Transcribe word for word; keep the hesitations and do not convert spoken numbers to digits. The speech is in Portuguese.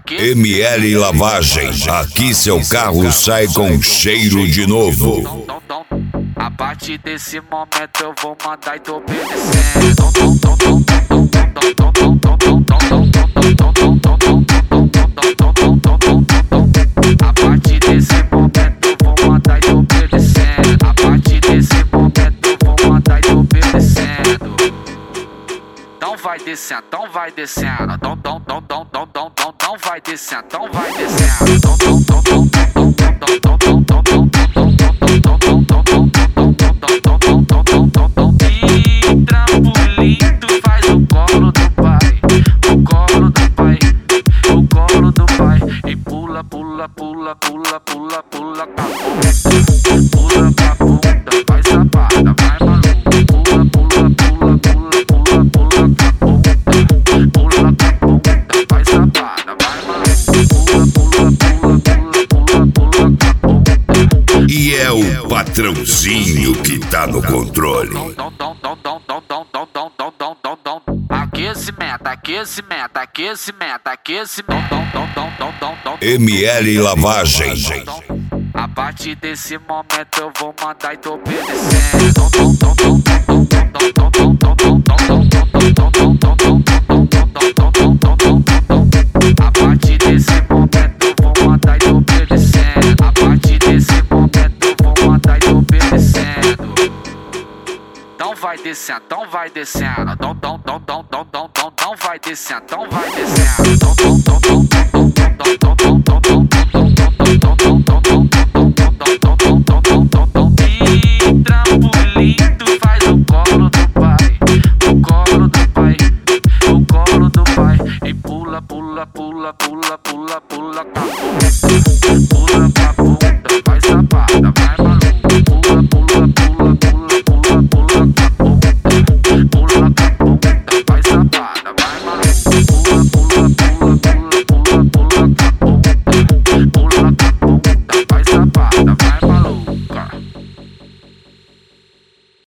M L Lavagem, aqui seu carro sai com cheiro de novo. A partir desse momento eu vou mandar e tô obedecendo. A partir desse momento eu vou mandar e tô obedecendo. A partir desse momento eu vou mandar e tô obedecendo. Então vai descendo, então vai descendo. Então, então, então, então, então, então, então vai descendo, então vai descendo. Então, então, então, então, então, então, então, então, então, trampolim, tu faz o colo do pai, o colo do pai, o colo do pai. E pula, pula, pula, pula, pula, pula com a bunda, pula com a bunda, vai safada, vai maluco. Pula, pula, pula, pula, pula, pula com a bunda, pula com a bunda, vai safada, vai maluco. Pula, pula, pula, pula, pula, pula com a bunda. E é o patrãozinho que tá no controle. Aquecimento, aquecimento, aquecimento, aquecimento. M L Lavagem. A partir desse momento eu vou mandar e tô obedecendo. A partir desse momento eu vou mandar e tô obedecendo. A partir desse momento eu vou mandar e tô obedecendo. Então vai descendo, então vai descendo. Então, então, então, então, então, então, então, então vai descendo, então vai descendo. Então, então, então, então, então, então, então, então, trampolim, tu faz o colo do pai, o colo do pai, o colo do pai. E pula, pula, pula, pula, pula, pula com a bunda, pula com a bunda, vai